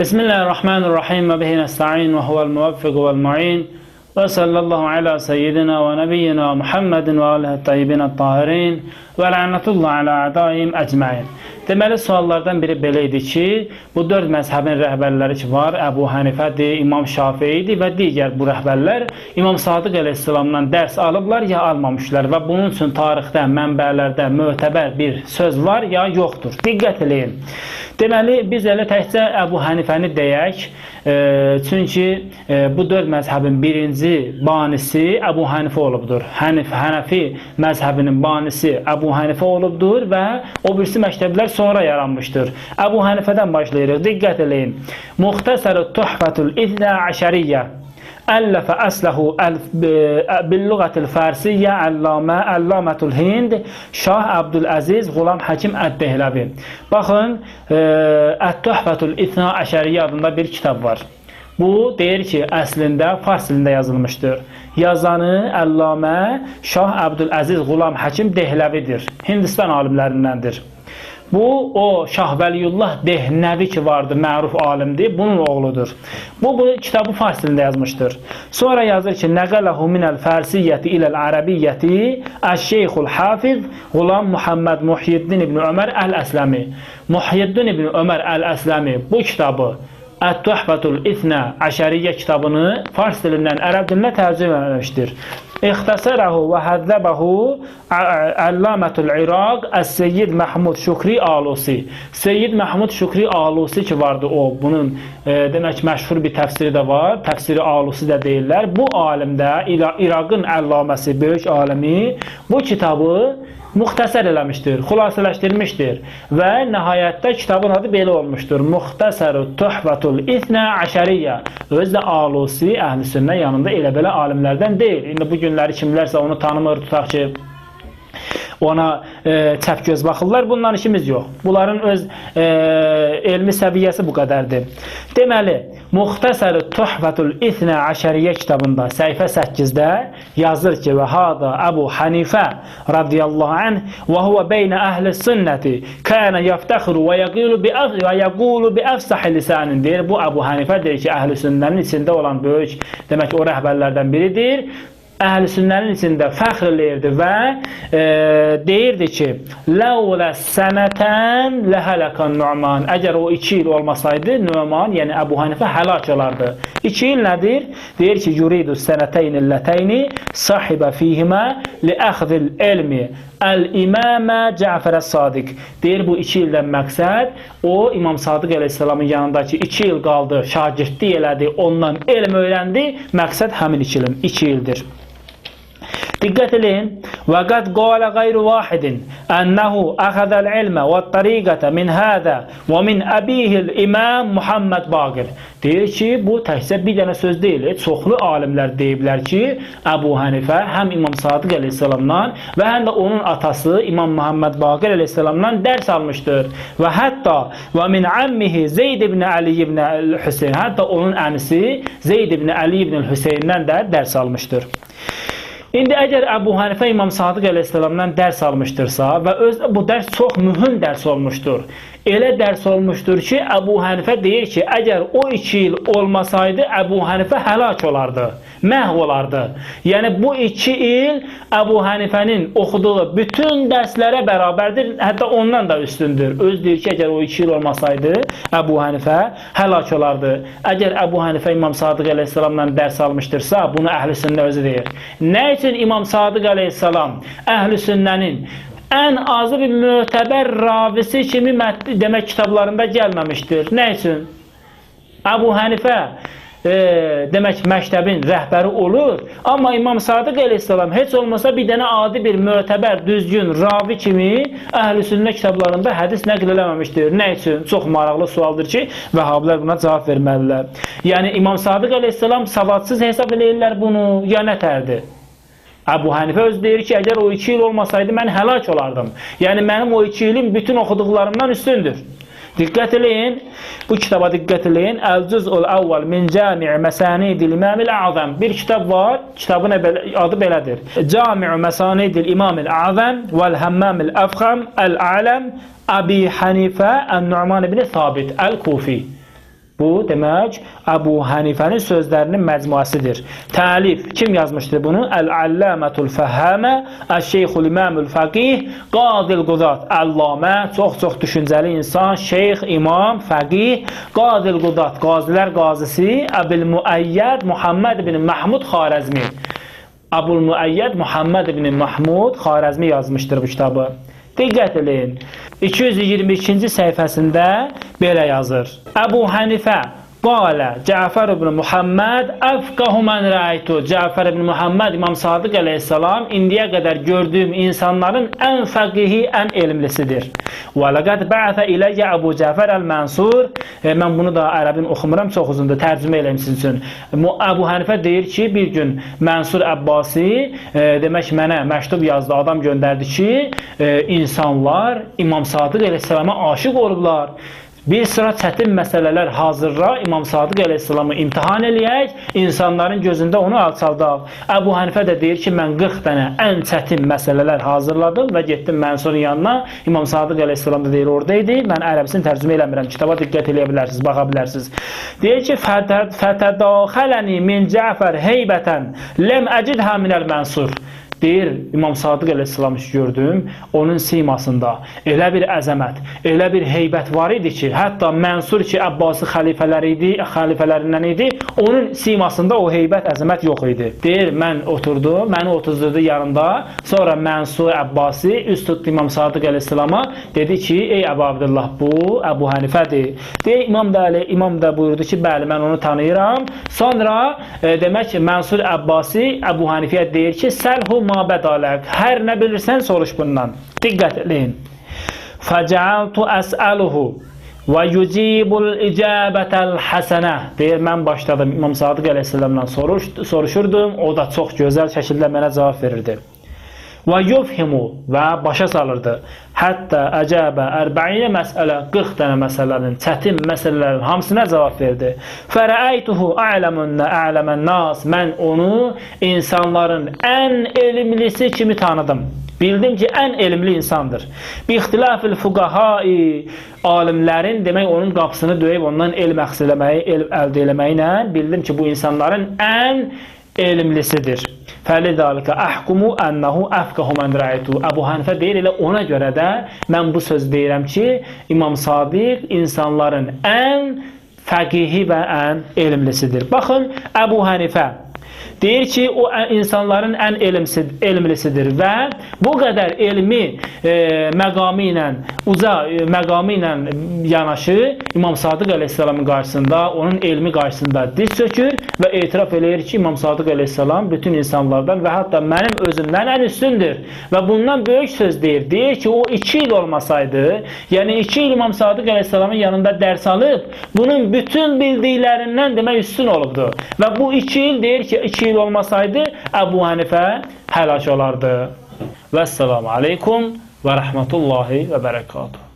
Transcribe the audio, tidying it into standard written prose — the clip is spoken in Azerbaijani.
Bismillahirrahmanirrahim və bihi nəsta'in və huvəl muvaffiq vəl mu'in və sallallahu ala seyyidina və nəbiyyina Muhammedin və alihi tayyibin at-tahirin və la'natullah ala a'daim əcməin. Deməli, suallardan biri belə idi ki, bu 4 məzhəbin rəhbərləri ki var, Əbu Hənifədir, İmam Şafiidir və digər bu rəhbərlər İmam Sadiq əleyhissalamdan dərs alıblar ya almamışlar və bunun üçün tarixdə, mənbələrdə mötəbər bir söz var ya yoxdur. Diqqət eləyin. Deməli, biz elə təkcə Əbu Hənifəni deyək, çünki bu 4 məzhəbin birinci banisi Əbu Hənifə olubdur. Hənəfi məzhəbinin banisi Əbu Hənifə olubdur və o birisi məktəblər sonra yaranmışdır. Əbu Hənifədən başlayırıq. Diqqət eləyin. Muxtəsər-ü Tuhfətül İzlə Əşəriyyə Əlləfə əsləhu bil-lüğətil fərsiyyə Əlləmətul Hind Şah Abdüləziz Qulam Həkim Əd-Dehləvi. Baxın, Ət-Tuhfətül İzlə Əşəriyyə adında bir kitab var. Bu, deyir ki, əslində fars dilində yazılmışdır. Yazanı Əlləmə Şah Abdüləziz Qulam Həkim Dehləvidir. Hindistan alimlərindəndir. Bu, o Şah Vəliyullah Dehnəvi ki vardı, məruf alimdir, bunun oğludur. Bu kitabı fars dilində yazmışdır. Sonra yazır ki, Nəqələhu minəl fərsiyyəti iləl ərəbiyyəti Əş-Şeyxul Hafiz Qulam Muhammed Muhyiddin ibn Ömər Əl-Əsləmi. Muhyiddin ibn Ömər Əl-Əsləmi bu kitabı Ət-Tuhfətül İznə Əşəriyyə kitabını fars dilindən ərəb dilinə tərcümə etmişdir. İxtəsərəhu və həzzəbəhu Əlləmətul İraq Əs-Seyyid Məhmud Şükri Alusi. Seyyid Məhmud Şükri Alusi ki vardı o, bunun demək məşhur bir təfsiri də var, təfsiri Alusi də deyirlər. Bu alim də, İraqın əlləməsi, böyük alimi bu kitabı muxtəsər eləmişdir, xülasələşdirmişdir və nəhayətdə kitabın adı belə olmuşdur. Muxtəsər-ü Tuhfətül İznə Əşəriyyə. Özü də Alusi, Əhl-i Sünnə yanında elə-belə alimlərdən deyil. İndi bu günləri kimlərsə onu tanımır, tutaq ki, ona çəpgöz baxırlar. Bundan işimiz yox. Bunların öz elmi səviyyəsi bu qədərdir. Deməli, Muxtəsər-ü Tuhfətül İznə Əşəriyyə kitabında səhifə 8-də yazır ki, və hada Əbu Hənifə radiyallahu anh və huvə beynə əhl-i sünnəti kənə yəftəxiru və yəqulu bi əfsəhi lisanin deyir. Bu Əbu Hənifə deyir ki, əhl-i sünnənin içində olan böyük, demək o rəhbərlərdən biridir. Əhl-i sünnənin içində fəxr eləyirdi və deyirdi ki, Ləulə sənətən ləhələkan Nu'man. Əgər o 2 il olmasaydı, Nu'man, yəni Əbu Hənifə həlak olardı. 2 il nədir? Deyir ki, yuridu sənətəyn-illətəyni sahibə fihimə liəxzil elmi Əl-İmamə Cəfərə Sadiq. Deyir, bu 2 ildən məqsəd, o İmam Sadiq əleyhissalamın yanındakı 2 il qaldı, şagirdlik elədi, ondan elm öyrəndi, məqsəd həmin 2 ildir. Diqqət eləyin. Və qəd qalə qayru vahidin ənəhu əxədəl ilmə və təriqətə min hədə və min əbihil imam Muhammed Baqir. Deyir ki, bu təkcə bir dənə söz deyil. Çoxlu alimlər deyiblər ki, Əbu Hənifə həm İmam Sadiq əleyhissalamdan və həm də onun atası İmam Muhammed Baqir əleyhissalamdan dərs almışdır. Və hətta və min əmmihi Zeyd ibn Ali ibn Hüseyn, hətta onun əmisi Zeyd ibn Ali ibn Hüseyndən də dərs almışdır. İndi əgər Əbu Hənifə İmam Sadiq əleyhissalamdan dərs almışdırsa və bu dərs çox mühüm dərs olmuşdur. Elə dərs olmuşdur ki, Əbu Hənifə deyir ki, əgər o 2 il olmasaydı, Əbu Hənifə həlak olardı, məhv olardı. Yəni, bu 2 il Əbu Hənifənin oxuduğu bütün dərslərə bərabərdir, hətta ondan da üstündür. Öz deyir ki, əgər o 2 il olmasaydı, Əbu Hənifə həlak olardı. Əgər Əbu Hənifə İmam Sadiq əleyhissalamdan dərs almışdırsa, bunu Əhl-i Sünnə özü deyir. Nə üçün İmam Sadiq əleyhissalam Əhl-i Sünnənin ən azı bir mötəbər ravisi kimi demək kitablarında gəlməmişdir? Nə üçün? Əbu Hənifə demək məktəbin rəhbəri olur, amma İmam Sadiq əleyhissalam heç olmasa bir dənə adi bir mötəbər, düzgün ravi kimi Əhl-i Sünnə kitablarında hədis nəql eləməmişdir. Nə üçün? Çox maraqlı sualdır ki, vəhabilər buna cavab verməlidirlər. Yəni İmam Sadiq əleyhissalam savadsız hesab eləyirlər bunu, ya nətərdir? Əbu Hənifə öz deyir ki, əgər o 2 il olmasaydı, mən həlak olardım. Yəni, mənim o 2 ilim bütün oxuduqlarımdan üstündür. Diqqət eləyin, bu kitaba diqqət eləyin. Əl-Cüz'ul Əvvəl min Cəmi' Məsanidil İmamil Əzəm. Bir kitab var, kitabın adı belədir. Cəmi' Məsanidil İmamil Əzəm vəl-Həmmamil Əfxəm Əl-Ələm Əbi Hənifə Ən-Nu'man ibn Sabit Əl-Kufi. Bu demək Əbu Hanifənin sözlərinin məcmuəsidir. Təlif kim yazmışdır bunu? Əl-Allamətul Fəhəmə, Əş-Şeyxul İmamul Fəqih, Qadil Qudat, Əllamə, çox düşüncəli insan, şeyx, imam, fəqih, Qadil Qudat, qazilər qazisi, Əbul-Müəyyəd Muhammed ibn Mahmud Xarəzmi. Əbul-Müəyyəd Muhammed ibn Mahmud Xarəzmi yazmışdır bu kitabı. Diqqət edin. 222-ci səhifəsində belə yazır. Əbu Hanifə qalə Cəfər ibn Muhammed əfqəhu mən rəytu. Cəfər ibn Muhammed İmam Sadiq əleyhissalam indiyə qədər gördüyüm insanların ən fəqihi, ən elmlisidir. Və ləqəd bə'ətə iləyyə Əbu Cəfər əl-Mənsur. Mən bunu da ərəbin oxumuram, çox uzundur, tərcümə eləyim sizin üçün. Əbu Hanifə deyir ki, bir gün Mənsur Əbbasi demək mənə məktub yazdı, adam göndərdi ki, insanlar İmam Sadiq əleyhissalama aşiq olublar. Bir sıra çətin məsələlər hazırla, İmam Sadiq əleyhissalamı imtihan eləyək, insanların gözündə onu alçaldaq. Əbu Hanifə də deyir ki, mən 40 dənə ən çətin məsələlər hazırladım və getdim Mənsurun yanına. İmam Sadiq əleyhissalam da deyir, oradaydı. Mən ərəbisini tərcümə eləmirəm, kitaba diqqət eləyə bilərsiniz, baxa bilərsiniz. Deyir ki, fətədaxələni min Cəfər heybətən ləm əcidhə minəl Mənsur. Deyir, İmam Sadiq əleyhissalamı gördüm, onun simasında elə bir əzəmət, elə bir heybət var idi ki, hətta Mənsur ki, Əbbasi xəlifələrindən idi, onun simasında o heybət, əzəmət yox idi. Deyir, mən oturdum, məni otuzdurdu yanında, sonra Mənsur Əbbasi üst tutdu İmam Sadiq əleyhissalama, dedi ki, ey Əbu Abdullah, bu Əbu Hanifədir. Deyir, İmam da buyurdu ki, bəli, mən onu tanıyıram. Sonra, demək ki, Mənsur Əbbasi Əbu Hanifəyə deyir ki, səlhu mabədalək, hər nə bilirsən soruş bundan. Diqqət edin. Fəcəaltu əsəluhu və yücibul icabətəl həsənə. Deyir, mən başladım İmam Sadiq əleyhissalamdan soruşurdum, o da çox gözəl şəkildə mənə cavab verirdi. Və yufhimu və başa salırdı. Hətta əcəbə 40 məsələ, 40 dənə məsələnin, çətin məsələlərin hamısına cavab verdi. Fərəəytuhu a'ləmən nas. Mən onu insanların ən elmlisi kimi tanıdım. Bildim ki, ən elmli insandır. Bi ixtilafil fuqahai, alimlərin demək onun qapısını döyüb ondan elm əldə eləməklə bildim ki, bu insanların ən elmlisidir. Fəlidəlikə əhkumu ənəhu əfqəhu mən rəytu. Əbu Hanifə deyir, elə ona görə də mən bu söz deyirəm ki, İmam Sadiq insanların ən fəqihi və ən elmlisidir. Baxın, Əbu Hanifə deyir ki, o insanların ən elmlisidir və bu qədər elmi məqamı ilə, uca məqamı ilə yanaşı İmam Sadiq əleyhissalamın qarşısında, onun elmi qarşısında diz çökür və etiraf eləyir ki, İmam Sadiq əleyhissalam bütün insanlardan və hətta mənim özümdən ən üstündür. Və bundan böyük söz deyir. Deyir ki, o 2 il olmasaydı, yəni 2 il İmam Sadiq əleyhissalamın yanında dərs alıb, bunun bütün bildiklərindən demək üstün olubdu. Və bu 2 il deyir ki, 2 il olmasaydı, Əbu Hanifə həlak olardı. Vəssalamu aleykum və rəhmətullahi və bərəkatuhu.